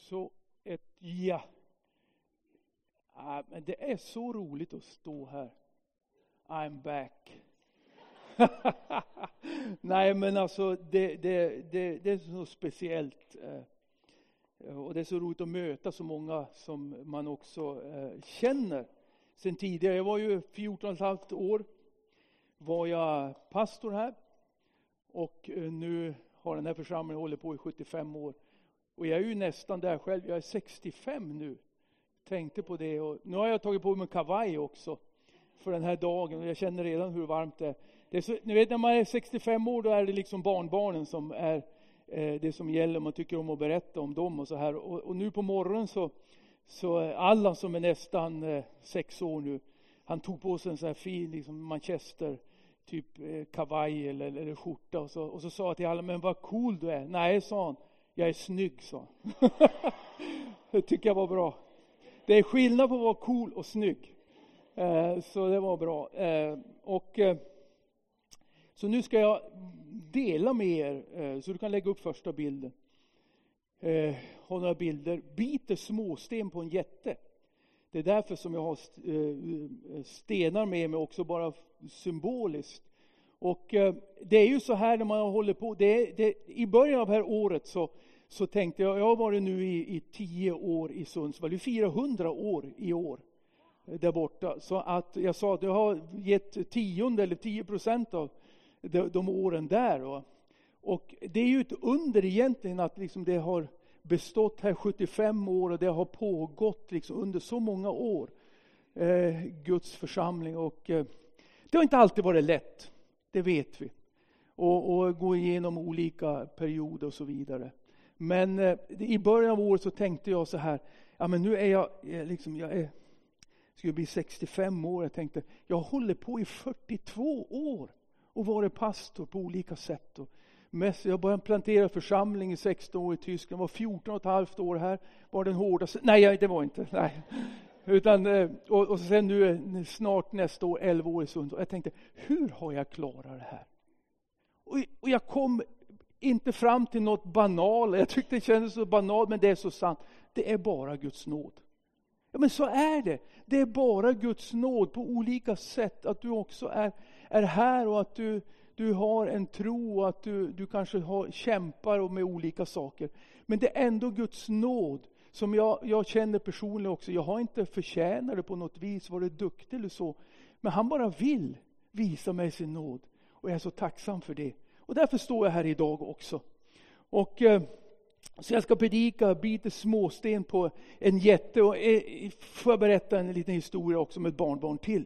Så ett ja. Men det är så roligt att stå här. I'm back. Nej, men alltså det är så speciellt. Och det är så roligt att möta så många som man också känner sen tidigare. Jag var ju 14,5 år. Var jag pastor här. Och nu har den här församlingen hållit på i 75 år. Och jag är ju nästan där själv. Jag är 65 nu. Tänkte på det. Och nu har jag tagit på mig kavaj också. För den här dagen. Och jag känner redan hur varmt det är. Det är så, ni vet när man är 65 år. Då är det liksom barnbarnen som är det som gäller. Man tycker om att berätta om dem och så här. Och nu på morgonen så alla som är nästan 6 år nu. Han tog på sig en sån här fin liksom Manchester typ kavaj eller skjorta. Och så sa jag till alla, men vad cool du är. Nej, sa han. Jag är snygg, sa han. Det tycker jag var bra. Det är skillnad på att vara cool och snygg. Så det var bra. Så nu ska jag dela med er. Så du kan lägga upp första bilden. Har några bilder. Biter småsten på en jätte. Det är därför som jag har stenar med mig också, bara symboliskt. Och det är ju så här när man håller på. I början av det här året så tänkte jag har varit nu i 10 år i Sundsvall. Det är 400 år i år där borta. Så att jag sa att jag har gett 10% av de åren där. Och det är ju ett under egentligen att liksom det har bestått här 75 år och det har pågått liksom under så många år. Guds församling. Och det har inte alltid varit lätt. Det vet vi. Och gå igenom olika perioder och så vidare. Men i början av året så tänkte jag så här. Ja, men nu är jag skulle bli 65 år. Jag tänkte, jag håller på i 42 år. Och varit pastor på olika sätt. Jag började plantera församling i 16 år i Tyskland. Var 14,5 år här. Var den hårdaste. Nej, det var inte. Nej. Utan, och sen nu snart nästa år 11 år i Sundsvall. Jag tänkte, hur har jag klarat det här? Och jag kom inte fram till något banalt. Jag tyckte det kändes så banalt, men det är så sant. Det är bara Guds nåd. Ja, men så är det. Det är bara Guds nåd på olika sätt. Att du också är här och att du har en tro och att du kanske kämpar med olika saker. Men det är ändå Guds nåd som jag känner personligen också. Jag har inte förtjänat det på något vis, varit duktig eller så. Men han bara vill visa mig sin nåd. Och jag är så tacksam för det. Och därför står jag här idag också. Och så jag ska predika, bita småsten på en jätte. Och får jag berätta en liten historia också om ett barnbarn till.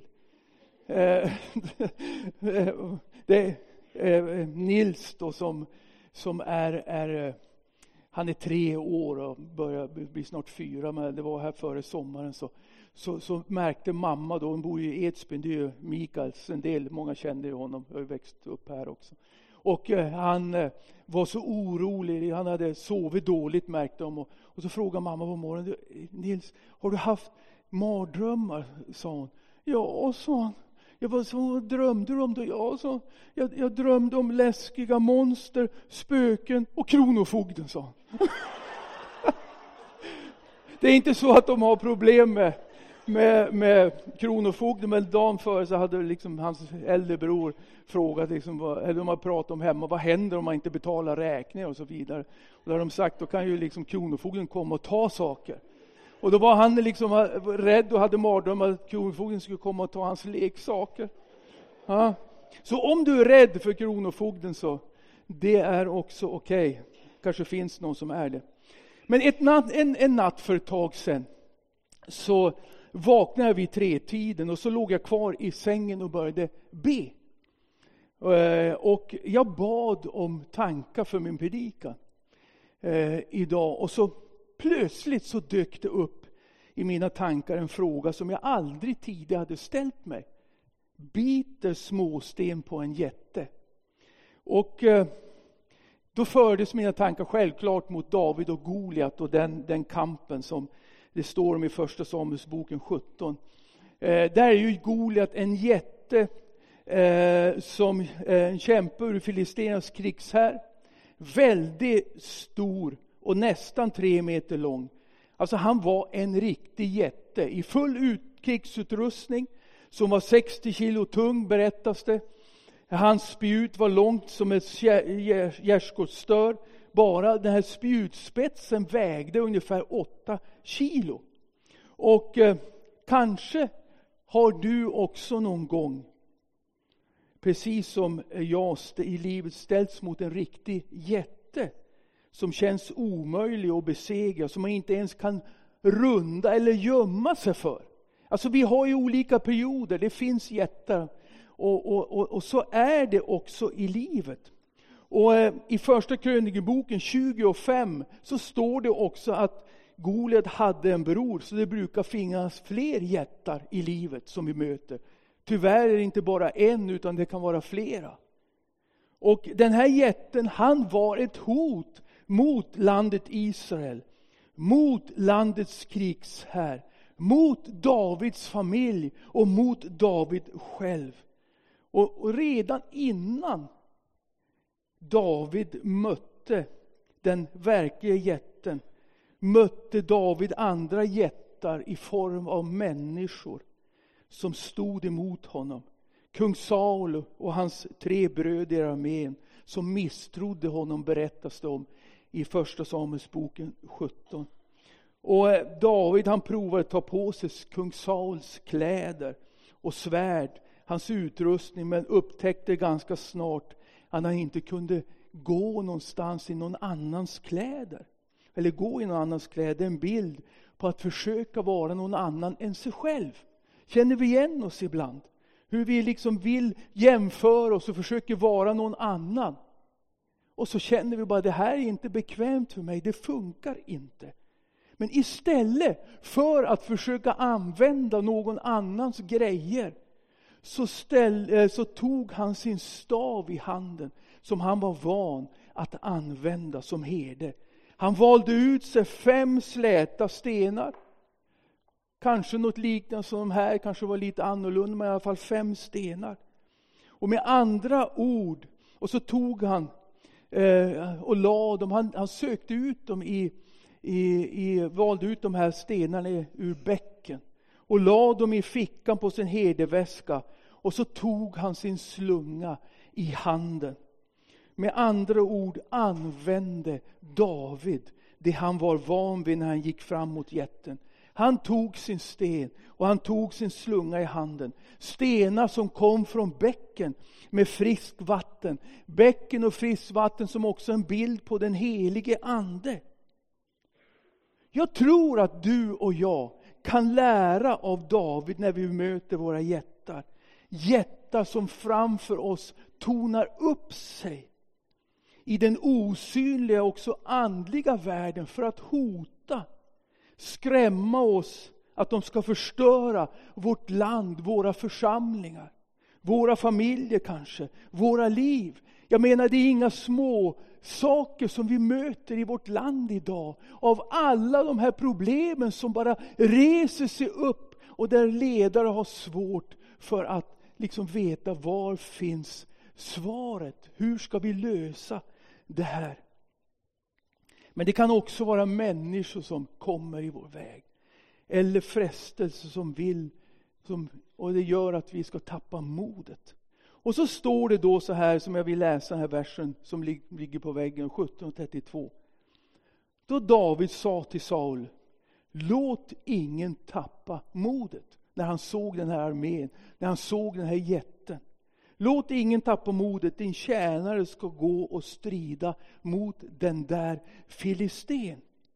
Det är Nils då som är han är 3 år och börjar bli snart 4, men det var här före sommaren så märkte mamma då, hon bor i Edsbyn, det är ju Mikaels, många kände ju honom, jag har ju växt upp här också. Och han var så orolig, han hade sovit dåligt märkte de och så frågade mamma på morgonen, Nils, har du haft mardrömmar, sa hon. Ja, sa han. Vad drömde du om då? Ja, så jag drömde om läskiga monster, spöken och kronofogden, sa han. Det är inte så att de har problem med kronofogden, men dagen före så hade liksom hans äldre bror frågat eller de har pratat om hemma, vad händer om man inte betalar räkningar och så vidare. Och då har de sagt, då kan ju liksom kronofogden komma och ta saker. Och då var han liksom rädd och hade mardrömmar att kronofogden skulle komma och ta hans leksaker. Ja. Så om du är rädd för kronofogden så det är också okej. Kanske finns någon som är det. Men en natt för ett tag sedan så vaknade jag vid 3-tiden och så låg jag kvar i sängen och började be. Och jag bad om tankar för min predikan idag. Och så plötsligt så dök det upp i mina tankar en fråga som jag aldrig tidigare hade ställt mig. Biter småsten på en jätte? Och då fördes mina tankar självklart mot David och Goliat och den kampen som det står om i första Samuelsboken 17. Där är ju Goliat en jätte som kämpar ur filisternas krigshär. Väldigt stor och nästan 3 meter lång. Alltså han var en riktig jätte i full krigsutrustning som var 60 kilo tung, berättas det. Hans spjut var långt som ett gärdsgodsstör. Bara den här spjutspetsen vägde ungefär 8 kilo. Och kanske har du också någon gång, precis som jag i livet, ställts mot en riktig jätte som känns omöjlig att besegra, som man inte ens kan runda eller gömma sig för. Alltså vi har ju olika perioder, det finns jättar och så är det också i livet. Och i första krönikeboken 25 så står det också att Goliat hade en bror, så det brukar finnas fler jättar i livet som vi möter. Tyvärr är det inte bara en, utan det kan vara flera. Och den här jätten, han var ett hot mot landet Israel, mot landets krigshär, mot Davids familj och mot David själv. Och redan innan David mötte den verkliga jätten, mötte David andra jättar i form av människor som stod emot honom. Kung Saul och hans 3 bröder i armén som misstrodde honom, berättas det om i första Samuelsboken 17. Och David, han provade att ta på sig kung Sauls kläder och svärd, hans utrustning, men upptäckte ganska snart att han inte kunde gå någonstans i någon annans kläder. Eller gå i någon annans kläder. En bild på att försöka vara någon annan än sig själv. Känner vi igen oss ibland? Hur vi liksom vill jämföra oss och försöker vara någon annan. Och så känner vi bara, det här är inte bekvämt för mig, det funkar inte. Men istället för att försöka använda någon annans grejer, så tog han sin stav i handen som han var van att använda som herde. Han valde ut sig 5 släta stenar. Kanske något liknande som de här, kanske var lite annorlunda, men i alla fall 5 stenar. Och med andra ord, och så tog han och la dem, han sökte ut dem valde ut de här stenarna ur bäcken och la dem i fickan på sin herdeväska, och så tog han sin slunga i handen. Med andra ord använde David det han var van vid när han gick fram mot jätten. Han tog sin sten och han tog sin slunga i handen. Stenar som kom från bäcken med friskt vatten. Bäcken och friskt vatten som också är en bild på den helige ande. Jag tror att du och jag kan lära av David när vi möter våra jättar. Jättar som framför oss tonar upp sig i den osynliga, också andliga världen för att hota, skrämma oss att de ska förstöra vårt land, våra församlingar, våra familjer kanske, våra liv. Jag menar, det är inga små saker som vi möter i vårt land idag. Av alla de här problemen som bara reser sig upp och där ledare har svårt för att liksom veta var finns svaret. Hur ska vi lösa det här? Men det kan också vara människor som kommer i vår väg. Eller frestelser som vill, och det gör att vi ska tappa modet. Och så står det då så här, som jag vill läsa den här versen som ligger på väggen, 17:32. Då David sa till Saul: låt ingen tappa modet. När han såg den här armén, när han såg den här jätten. Låt ingen tappa modet, din tjänare ska gå och strida mot den där filisten.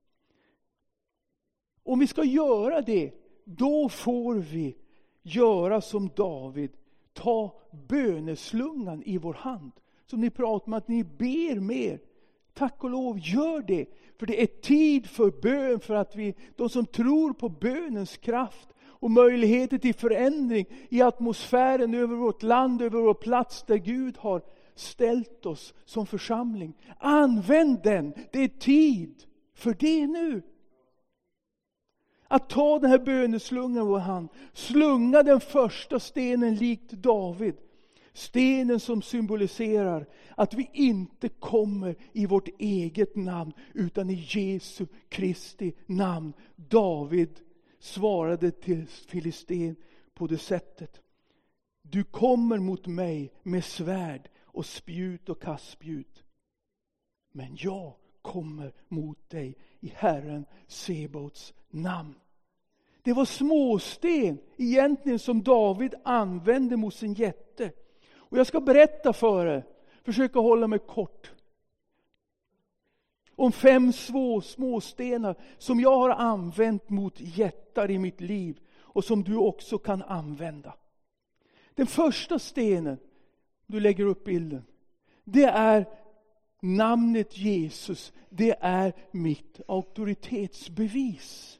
Om vi ska göra det, då får vi göra som David. Ta böneslungan i vår hand. Som ni pratar om att ni ber mer. Tack och lov, gör det. För det är tid för bön, för att de som tror på bönens kraft och möjligheter till förändring i atmosfären över vårt land, över vår plats där Gud har ställt oss som församling. Använd den, det är tid för det nu. Att ta den här böneslungan i vår hand. Slunga den första stenen likt David. Stenen som symboliserar att vi inte kommer i vårt eget namn utan i Jesu Kristi namn. David svarade till Filisten på det sättet. Du kommer mot mig med svärd och spjut och kastspjut. Men jag kommer mot dig i Herren Sebaots namn. Det var småsten egentligen som David använde mot sin jätte. Och jag ska berätta för er, försöka hålla mig kort, om 5 småstenar som jag har använt mot jättar i mitt liv och som du också kan använda. Den första stenen, du lägger upp bilden, det är namnet Jesus. Det är mitt auktoritetsbevis.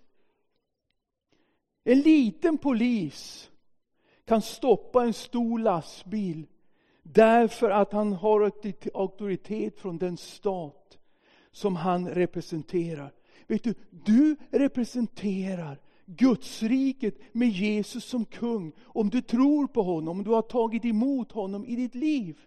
En liten polis kan stoppa en stor lastbil därför att han har auktoritet från den stat som han representerar. Vet du, du representerar Gudsriket med Jesus som kung. Om du tror på honom, om du har tagit emot honom i ditt liv.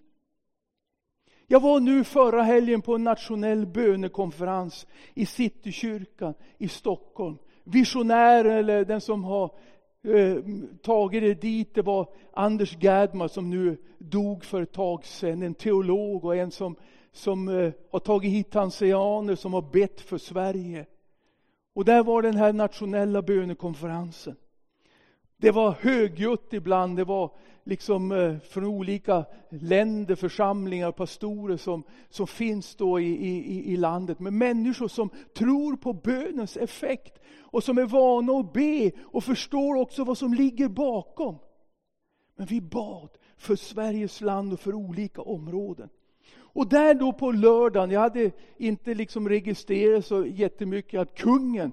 Jag var nu förra helgen på en nationell bönekonferens i Citykyrkan i Stockholm. Visionären, eller den som har tagit det dit, det var Anders Gerdmar som nu dog för ett tag sedan. En teolog och en som har tagit hit tanzanianer som har bett för Sverige. Och där var den här nationella bönekonferensen. Det var högljutt ibland, det var liksom från olika länder, församlingar, pastorer som finns då i landet. Men människor som tror på bönens effekt och som är vana att be och förstår också vad som ligger bakom. Men vi bad för Sveriges land och för olika områden. Och där då på lördagen, jag hade inte liksom registrerat så jättemycket att kungen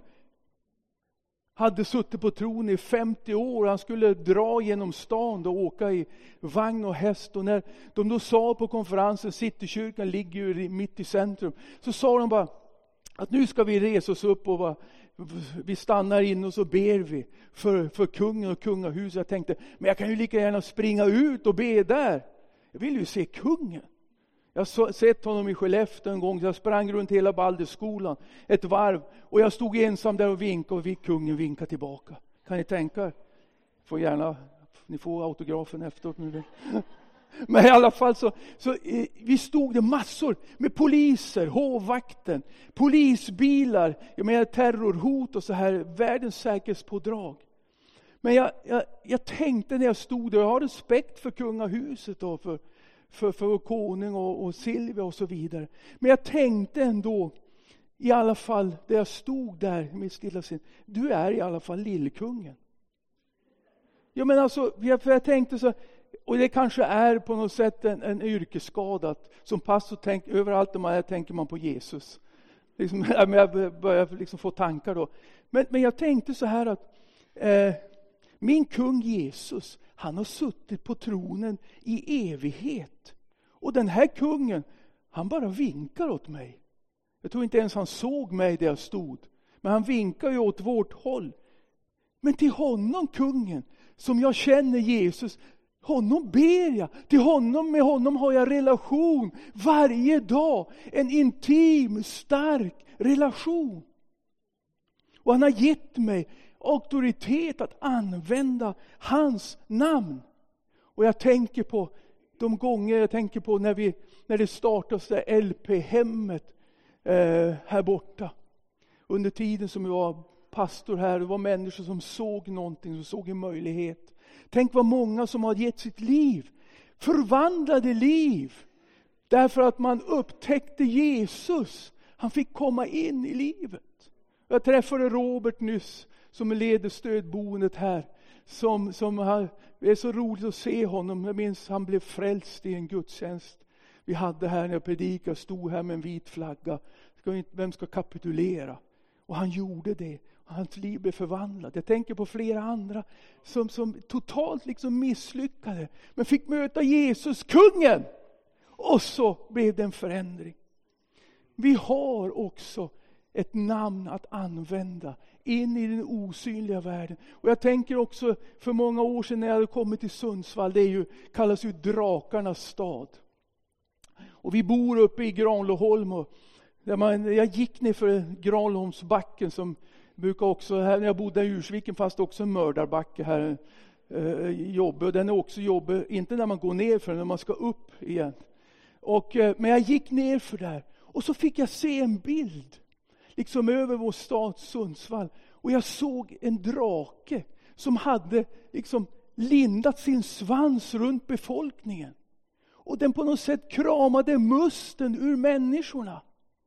hade suttit på tron i 50 år. Han skulle dra genom stan och åka i vagn och häst. Och när de då sa på konferensen, Citykyrkan ligger ju mitt i centrum, så sa de bara att nu ska vi resa oss upp och vi stannar in och så ber vi för kungen och kungahuset. Jag tänkte, men jag kan ju lika gärna springa ut och be där. Jag vill ju se kungen. Jag har sett honom i Skellefteå en gång. Jag sprang runt hela Balderskolan ett varv. Och jag stod ensam där och vinkade. Och kungen vinkade tillbaka. Kan ni tänka er? Ni får autografen efteråt. Men i alla fall så vi stod det massor med poliser, hovvakten, polisbilar. Jag menar terrorhot och så här. Världens säkerhetspådrag. Men jag tänkte när jag stod där. Jag har respekt för kungahuset och för konung och Silvia och så vidare. Men jag tänkte ändå, i alla fall där jag stod där med stillasinnat, du är i alla fall lillkungen. Ja, men alltså, för jag tänkte så, och det kanske är på något sätt en yrkesskada, som pastor överallt där tänker man på Jesus. Liksom, jag börjar liksom få tankar då. Men jag tänkte så här att min kung Jesus, han har suttit på tronen i evighet. Och den här kungen, han bara vinkar åt mig. Jag tror inte ens han såg mig där jag stod. Men han vinkar ju åt vårt håll. Men till honom, kungen, som jag känner Jesus, honom ber jag. Med honom har jag relation varje dag. En intim, stark relation. Och han har gett mig auktoritet att använda hans namn. Och jag tänker på de gånger, när det startades det LP-hemmet här borta. Under tiden som jag var pastor här, det var människor som såg någonting, som såg en möjlighet. Tänk vad många som har gett sitt liv, förvandlade liv, därför att man upptäckte Jesus. Han fick komma in i livet. Jag träffade Robert nyss, som leder stödboendet här. Det är så roligt att se honom. Jag minns han blev frälst i en gudstjänst vi hade här när jag predikade. Stod här med en vit flagga. Vem ska kapitulera? Och han gjorde det. Och hans liv blev förvandlat. Jag tänker på flera andra som totalt liksom misslyckade. Men fick möta Jesus, kungen. Och så blev det en förändring. Vi har också ett namn att använda in i den osynliga världen. Och jag tänker också för många år sedan när jag hade kommit till Sundsvall, kallas ju drakarnas stad. Och vi bor uppe i Granlöholm, och jag gick ner för Granlöholmsbacken som brukar också, här när jag bodde i Ursviken fast också en mördarbacke här, jobbig. Och den är också jobbig, inte när man går ner för den, när man ska upp igen. Men jag gick ner för där, och så fick jag se en bild liksom över vår stad Sundsvall. Och jag såg en drake som hade liksom lindat sin svans runt befolkningen. Och den på något sätt kramade musten ur människorna.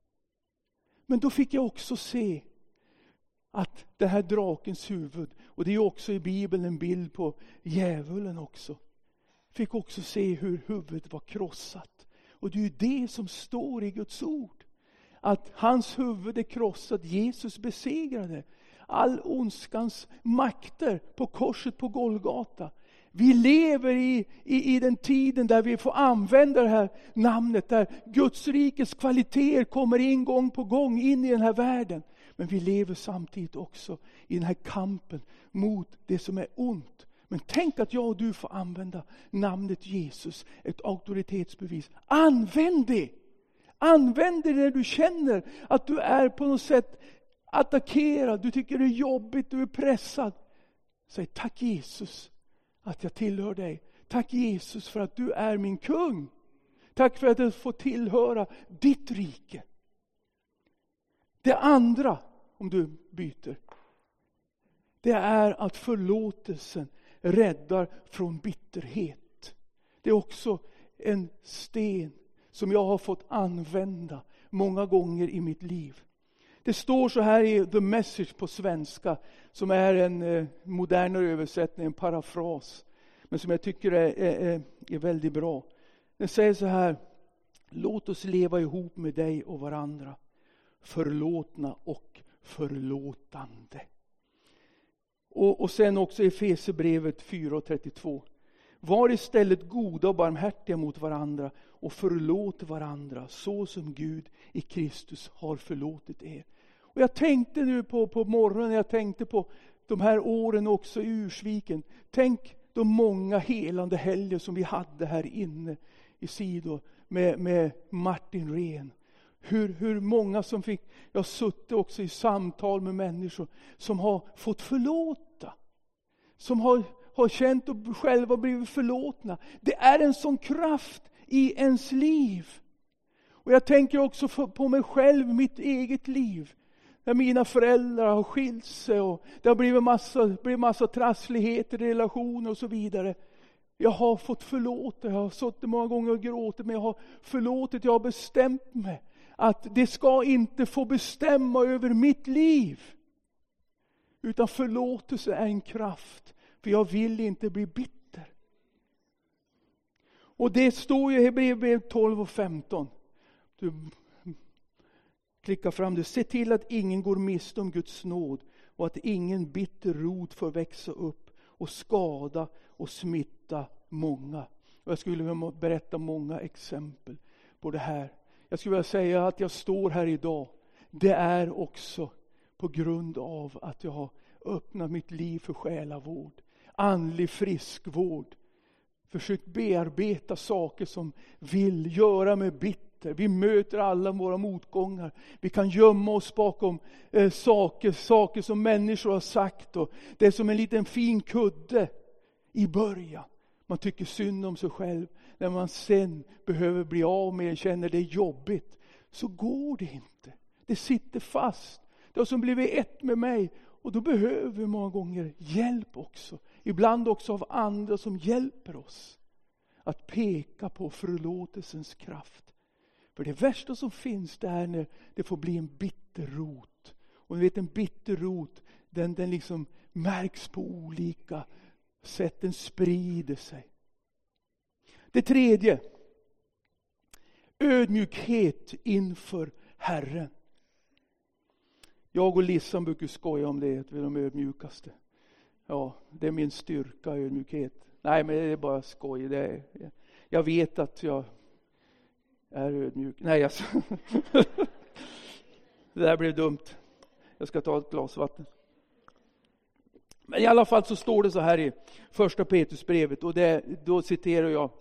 Men då fick jag också se att det här drakens huvud, och det är också i Bibeln en bild på djävulen också. Fick också se hur huvudet var krossat. Och det är ju det som står i Guds ord. Att hans huvud är krossat, Jesus besegrade all ondskans makter på korset på Golgata. Vi lever i den tiden där vi får använda det här namnet, där Guds rikes kvaliteter kommer in gång på gång in i den här världen. Men vi lever samtidigt också i den här kampen mot det som är ont. Men tänk att jag och du får använda namnet Jesus, ett auktoritetsbevis. Använd det! Använd det när du känner att du är på något sätt attackerad, du tycker det är jobbigt, du är pressad. Säg tack Jesus att jag tillhör dig. Tack Jesus för att du är min kung. Tack för att jag får tillhöra ditt rike. Det andra, om du byter, det är att förlåtelsen räddar från bitterhet. Det är också en sten som jag har fått använda många gånger i mitt liv. Det står så här i The Message på svenska, som är en modernare översättning, en parafras, men som jag tycker är väldigt bra. Den säger så här: låt oss leva ihop med dig och varandra, förlåtna och förlåtande. Och sen också i Efesierbrevet 4:32. Var istället goda och barmhärtiga mot varandra och förlåt varandra så som Gud i Kristus har förlåtit er. Och jag tänkte nu på morgonen, jag tänkte på de här åren också i Ursviken. Tänk de många helande helger som vi hade här inne i Sido med Martin Rehn. Hur många som fick, jag har suttit också i samtal med människor som har fått förlåta. Som har känt och själva blivit förlåtna. Det är en sån kraft i ens liv. Och jag tänker också på mig själv, mitt eget liv. När mina föräldrar har skilt sig och det har blivit massa trassligheter i relationer och så vidare. Jag har fått förlåta, jag har suttit många gånger och gråtit, men jag har förlåtit, jag har bestämt mig att det ska inte få bestämma över mitt liv. Utan förlåtelse är en kraft, för jag vill inte bli bitter. Och det står ju i Hebreerbrevet 12:15. Du klickar fram det. Se till att ingen går miste om Guds nåd och att ingen bitter rot får växa upp och skada och smitta många. Och jag skulle vilja berätta många exempel på det här. Jag skulle vilja säga att jag står här idag. Det är också på grund av att jag har öppnat mitt liv för själavård. Andlig friskvård. Försökt bearbeta saker som vill göra mig bitter. Vi möter alla våra motgångar. Vi kan gömma oss bakom saker som människor har sagt. Och det är som en liten fin kudde i början. Man tycker synd om sig själv. När man sen behöver bli av med och känner det är jobbigt, så går det inte. Det sitter fast. Det har som blivit ett med mig. Och då behöver vi många gånger hjälp också. Ibland också av andra som hjälper oss att peka på förlåtelsens kraft. För det värsta som finns, det är när det får bli en bitter rot. Och ni vet, en bitter rot, den liksom märks på olika sätt. Den sprider sig. Det tredje. Ödmjukhet inför Herren. Jag och Lissan brukar skoja om det, att vi är de ödmjukaste. Ja, det är min styrka, ödmjukhet. Nej, men det är bara skoj. Jag vet att jag är ödmjuk. Nej, alltså. Det där blev dumt. Jag ska ta ett glas vatten. Men i alla fall så står det så här i första Petrusbrevet. Och då citerar jag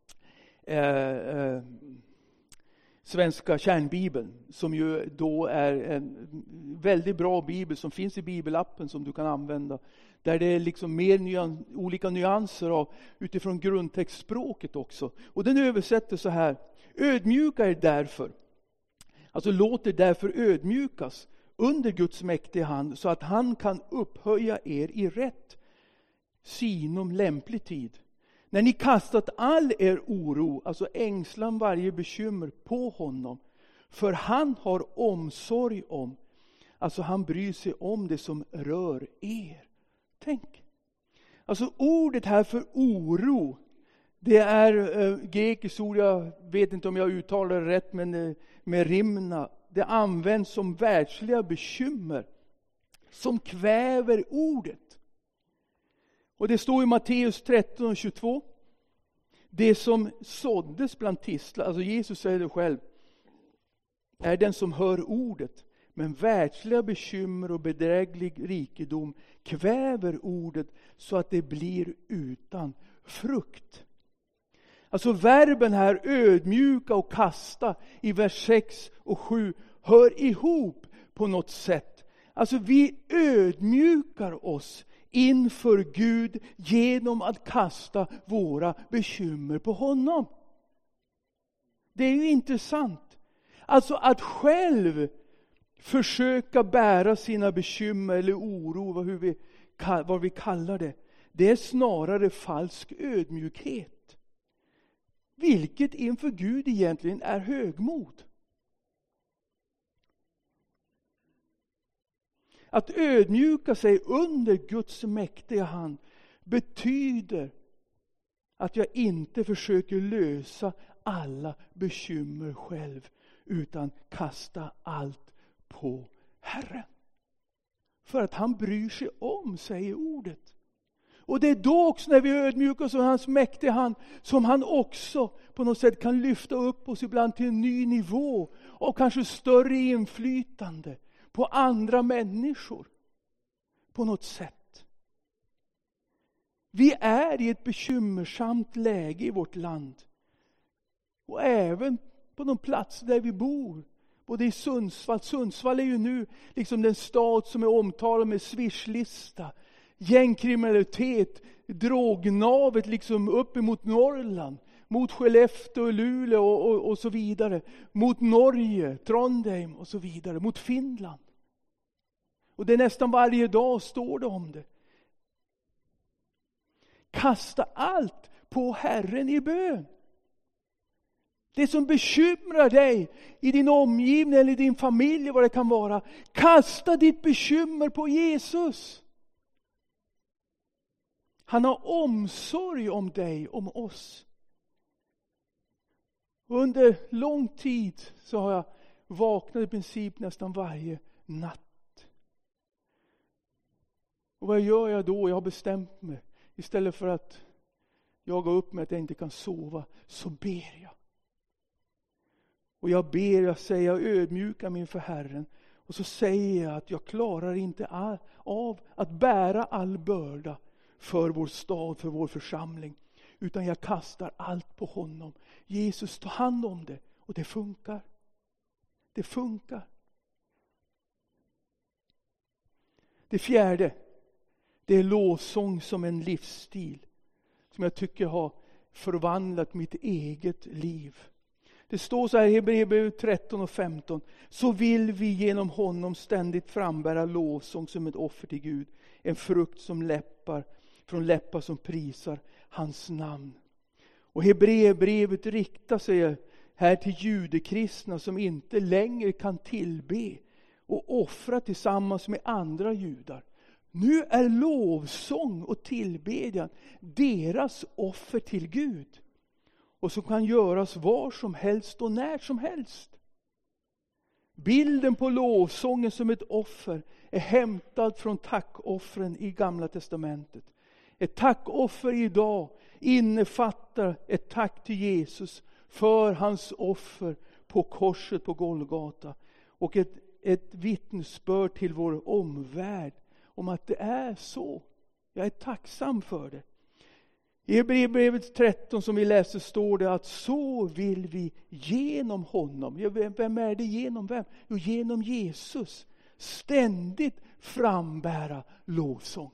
Svenska kärnbibeln. Som ju då är en väldigt bra bibel som finns i bibelappen som du kan använda. Där det är liksom mer olika nyanser av, utifrån grundtextspråket också. Och den översätter så här. Ödmjuka er därför. Alltså låt er därför ödmjukas under Guds mäktiga hand, så att han kan upphöja er i rätt sinom lämplig tid. När ni kastat all er oro, alltså ängslan, varje bekymmer på honom. För han har omsorg om, alltså han bryr sig om det som rör er. Tänk. Alltså ordet här för oro, det är grekiskt ord, jag vet inte om jag uttalar det rätt, men med rimna. Det används som världsliga bekymmer som kväver ordet. Och det står i Matteus 13:22. Det som såddes bland tistlar, alltså Jesus säger det själv, är den som hör ordet. Men världsliga bekymmer och bedräglig rikedom kväver ordet så att det blir utan frukt. Alltså verben här, ödmjuka och kasta, i vers 6 och 7 hör ihop på något sätt. Alltså vi ödmjukar oss inför Gud genom att kasta våra bekymmer på honom. Det är ju intressant. Alltså att själv försöka bära sina bekymmer eller oro, vad vi kallar det. Det är snarare falsk ödmjukhet. Vilket inför Gud egentligen är högmod. Att ödmjuka sig under Guds mäktiga hand betyder att jag inte försöker lösa alla bekymmer själv, utan kasta allt på Herren. För att han bryr sig om, säger ordet. Och det är då också när vi ödmjukar oss under hans mäktiga hand som han också på något sätt kan lyfta upp oss ibland till en ny nivå och kanske större inflytande på andra människor på något sätt. Vi är i ett bekymmersamt läge i vårt land. Och även på de platser där vi bor. Både i Sundsvall. Sundsvall är ju nu liksom den stad som är omtalad med swishlista. Gängkriminalitet, drognavet liksom upp emot Norrland. Mot Skellefteå, Luleå och så vidare. Mot Norge, Trondheim och så vidare. Mot Finland. Och det är nästan varje dag står det om det. Kasta allt på Herren i bön. Det som bekymrar dig i din omgivning eller i din familj, vad det kan vara. Kasta ditt bekymmer på Jesus. Han har omsorg om dig, om oss. Under lång tid så har jag vaknat i princip nästan varje natt. Och vad gör jag då? Jag har bestämt mig. Istället för att jaga upp mig att jag inte kan sova, så ber jag. Och jag ber, jag säger, jag ödmjukar mig inför Herren. Och så säger jag att jag klarar inte av att bära all börda för vår stad, för vår församling. Utan jag kastar allt på honom. Jesus tar hand om det. Och det funkar. Det funkar. Det fjärde. Det är lovsång som en livsstil. Som jag tycker har förvandlat mitt eget liv. Det står så här i Hebreerbrevet 13 och 15. Så vill vi genom honom ständigt frambära lovsång som ett offer till Gud. En frukt som läppar, från läppar som prisar hans namn. Och Hebreerbrevet riktar sig här till judekristna som inte längre kan tillbe och offra tillsammans med andra judar. Nu är lovsång och tillbedjan deras offer till Gud. Och som kan göras var som helst och när som helst. Bilden på lovsången som ett offer är hämtad från tackoffren i Gamla testamentet. Ett tackoffer idag innefattar ett tack till Jesus för hans offer på korset på Golgata. Och ett ett vittnesbörd till vår omvärld om att det är så. Jag är tacksam för det. I Hebreerbrevet 13 som vi läste står det att så vill vi genom honom. Ja, vem är det genom vem? Jo, genom Jesus. Ständigt frambära lovsång.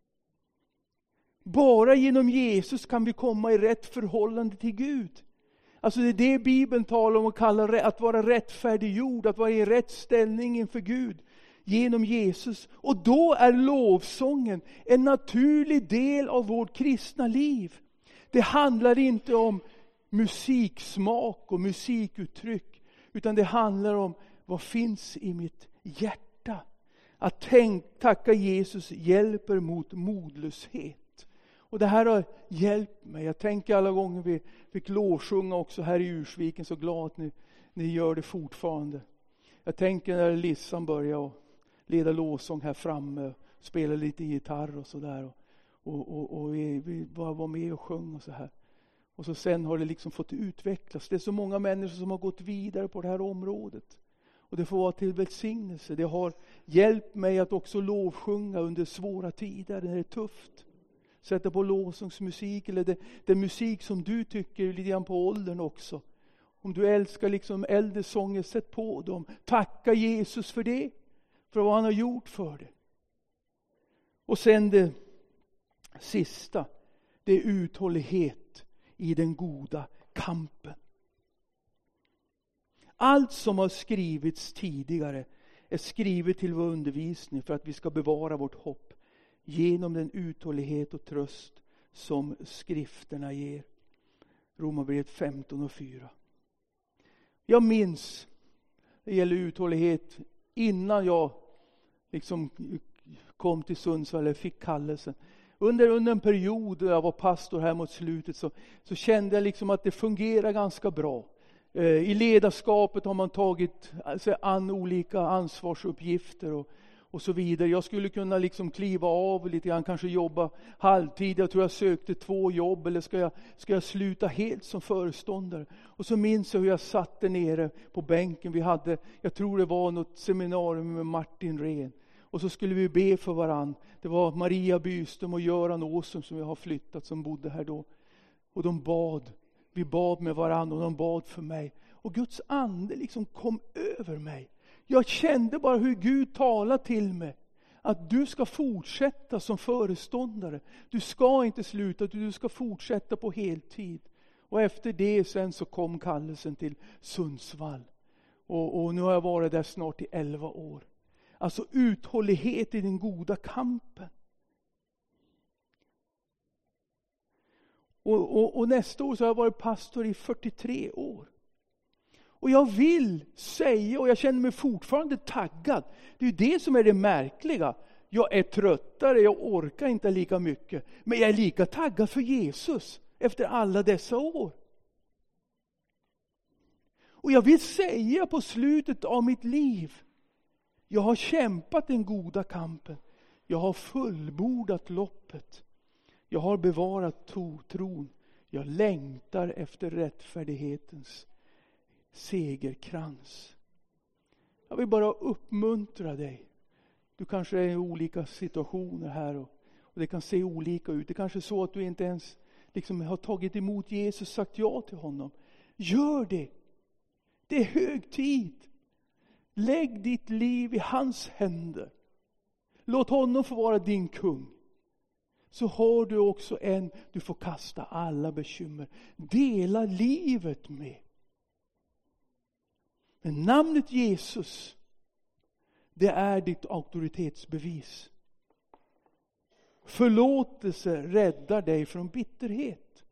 Bara genom Jesus kan vi komma i rätt förhållande till Gud. Alltså det är det Bibeln talar om och kallar att vara rättfärdiggjord, att vara i rätt ställning inför Gud. Genom Jesus. Och då är lovsången en naturlig del av vårt kristna liv. Det handlar inte om musiksmak och musikuttryck. Utan det handlar om vad finns i mitt hjärta. Att tacka Jesus hjälper mot modlöshet. Och det här har hjälpt mig. Jag tänker alla gånger vi fick lovsjunga också här i Ursviken. Så glad att ni gör det fortfarande. Jag tänker när Lissan börjar leda lovsång här framme. Spela lite gitarr och sådär. Och vi bara var med och sjöng och så här. Och så sen har det liksom fått utvecklas. Det är så många människor som har gått vidare på det här området. Och det får vara till välsignelse. Det har hjälpt mig att också lovsjunga under svåra tider när det är tufft. Sätta på lovsångsmusik eller den musik som du tycker lite grann på åldern också. Om du älskar liksom äldre sånger, sätt på dem. Tacka Jesus för det. För vad han har gjort för det. Och sen det sista. Det är uthållighet i den goda kampen. Allt som har skrivits tidigare är skrivet till vår undervisning för att vi ska bevara vårt hopp genom den uthållighet och tröst som skrifterna ger. Romarbrevet 15:4. Jag minns, det gäller uthållighet, innan jag liksom kom till Sundsvall eller fick kallelsen. Under en period då jag var pastor här mot slutet så kände jag liksom att det fungerar ganska bra. I ledarskapet har man tagit an olika ansvarsuppgifter och så vidare. Jag skulle kunna liksom kliva av lite grann, kanske jobba halvtid. Jag tror jag sökte 2 jobb, eller ska jag sluta helt som föreståndare. Och så minns jag hur jag satt där nere på bänken. Vi hade, jag tror det var något seminarium med Martin Rehn. Och så skulle vi be för varann. Det var Maria Byström och Göran Åsum som jag har flyttat, som bodde här då. Och de bad. Vi bad med varandra och de bad för mig. Och Guds ande liksom kom över mig. Jag kände bara hur Gud talade till mig. Att du ska fortsätta som föreståndare. Du ska inte sluta, du ska fortsätta på heltid. Och efter det sen så kom kallelsen till Sundsvall. Och nu har jag varit där snart i 11 år. Alltså uthållighet i den goda kampen. Och nästa år så har jag varit pastor i 43 år. Och jag vill säga, och jag känner mig fortfarande taggad. Det är ju det som är det märkliga. Jag är tröttare, jag orkar inte lika mycket. Men jag är lika taggad för Jesus efter alla dessa år. Och jag vill säga på slutet av mitt liv. Jag har kämpat den goda kampen. Jag har fullbordat loppet. Jag har bevarat tron. Jag längtar efter rättfärdighetens segerkrans. Jag vill bara uppmuntra dig. Du kanske är i olika situationer här och det kan se olika ut. Det kanske är så att du inte ens liksom har tagit emot Jesus, sagt ja till honom. Gör det. Det är hög tid. Lägg ditt liv i hans händer. Låt honom få vara din kung. Så har du också du får kasta alla bekymmer. Dela livet med. Men namnet Jesus, det är ditt auktoritetsbevis. Förlåtelse räddar dig från bitterhet.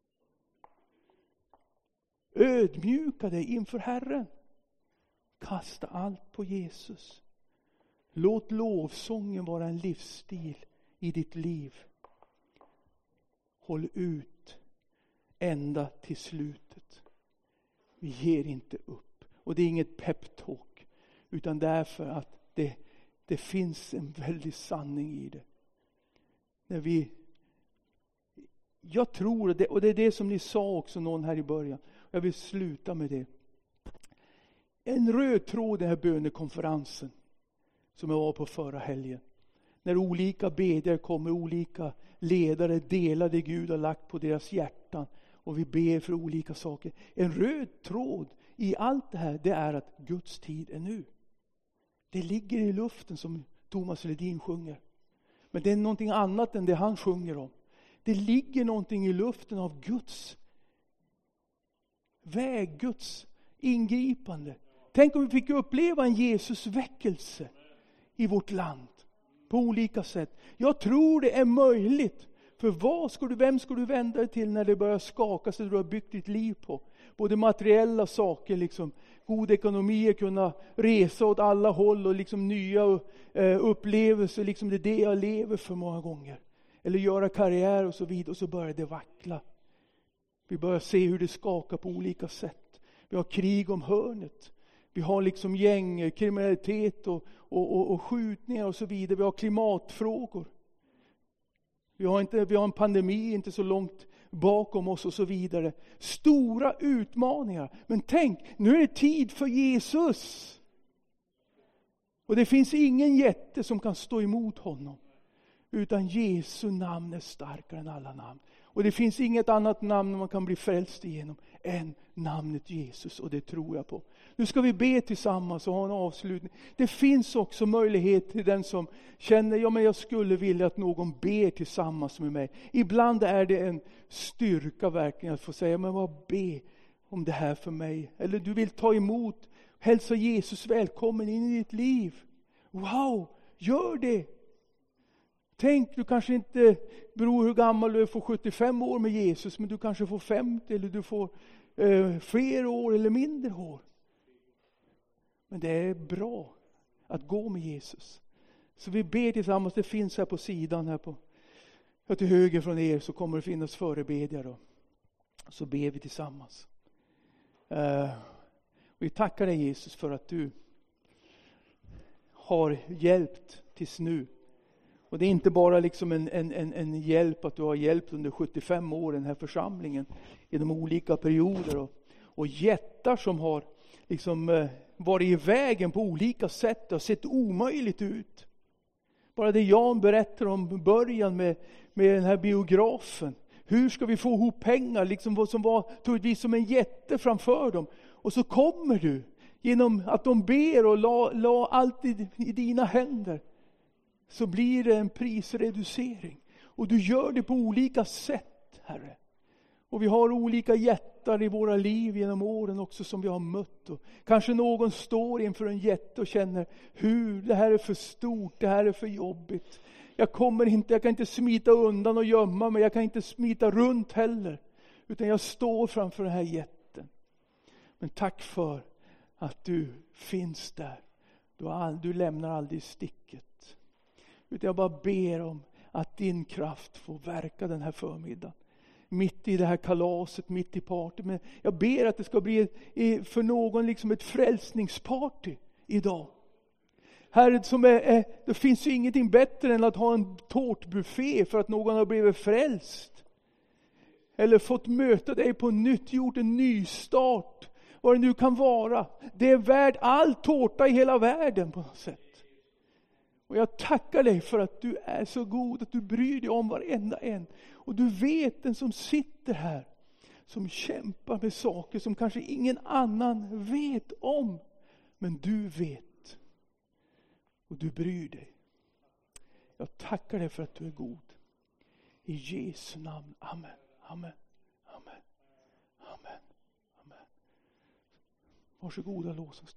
Ödmjuka dig inför Herren. Kasta allt på Jesus. Låt lovsången vara en livsstil i ditt liv. Håll ut ända till slutet. Vi ger inte upp. Och det är inget peptalk. Utan därför att det finns en väldig sanning i det. Jag tror, och det är det som ni sa också någon här i början. Jag vill sluta med det. en röd tråd i den här bönekonferensen som jag var på förra helgen. När olika bedjare kommer, olika ledare delar det Gud har lagt på deras hjärtan. Och vi ber för olika saker. En röd tråd i allt det här, det är att Guds tid är nu. Det ligger i luften som Thomas Ledin sjunger. Men det är någonting annat än det han sjunger om. Det ligger någonting i luften av Guds väg, Guds ingripande. Tänk om vi fick uppleva en Jesus väckelse i vårt land på olika sätt. Jag tror det är möjligt. För vem ska du vända dig till när det börjar skaka sig du har byggt ditt liv på? Både materiella saker, liksom god ekonomi, kunna resa åt alla håll och liksom nya upplevelser, liksom det är det jag lever för många gånger. Eller göra karriär och så vidare, och så börjar det vackla. Vi börjar se hur det skakar på olika sätt. Vi har krig om hörnet. Vi har liksom gäng, kriminalitet och skjutningar och så vidare. Vi har klimatfrågor. Vi har en pandemi inte så långt bakom oss och så vidare. Stora utmaningar. Men tänk, nu är det tid för Jesus. Och det finns ingen jätte som kan stå emot honom. Utan Jesu namn är starkare än alla namn. Och det finns inget annat namn man kan bli frälst igenom än namnet Jesus. Och det tror jag på. Nu ska vi be tillsammans och ha en avslutning. Det finns också möjlighet till den som känner, ja men jag skulle vilja att någon ber tillsammans med mig. Ibland är det en styrka verkligen att få säga, men vad be om det här för mig. Eller du vill ta emot, hälsa Jesus välkommen in i ditt liv. Wow, gör det. Tänk, du kanske inte, beror hur gammal du är, får 75 år med Jesus, men du kanske får 50 eller du får fler år eller mindre år. Men det är bra att gå med Jesus. Så vi ber tillsammans, det finns här på sidan, här på till höger från er så kommer det finnas förebedjare. Så ber vi tillsammans. Vi tackar dig Jesus för att du har hjälpt tills nu. Och det är inte bara liksom en hjälp att du har hjälpt under 75 år i den här församlingen genom olika perioder och jättar som har liksom varit i vägen på olika sätt och sett omöjligt ut. Bara det Jan berättar om början med den här biografen. Hur ska vi få ihop pengar liksom vad som var troligtvis som en jätte framför dem. Och så kommer du genom att de ber och la allt i dina händer. Så blir det en prisreducering. Och du gör det på olika sätt, Herre. Och vi har olika jättar i våra liv genom åren också som vi har mött. Och kanske någon står inför en jätte och känner hur det här är för stort, det här är för jobbigt. Jag kan inte smita undan och gömma mig, jag kan inte smita runt heller. Utan jag står framför den här jätten. Men tack för att du finns där. Du lämnar aldrig sticket. Utan jag bara ber om att din kraft får verka den här förmiddagen. Mitt i det här kalaset, mitt i party. Men jag ber att det ska bli för någon liksom ett frälsningsparty idag. Herre, det finns ju ingenting bättre än att ha en tårtbuffé för att någon har blivit frälst. Eller fått möta dig på nytt, gjort en nystart. Vad det nu kan vara. Det är värt all tårta i hela världen på något sätt. Och jag tackar dig för att du är så god, att du bryr dig om varenda en. Och du vet den som sitter här, som kämpar med saker som kanske ingen annan vet om. Men du vet. Och du bryr dig. Jag tackar dig för att du är god. I Jesu namn. Amen. Amen. Amen. Amen. Amen. Varsågoda, lås oss.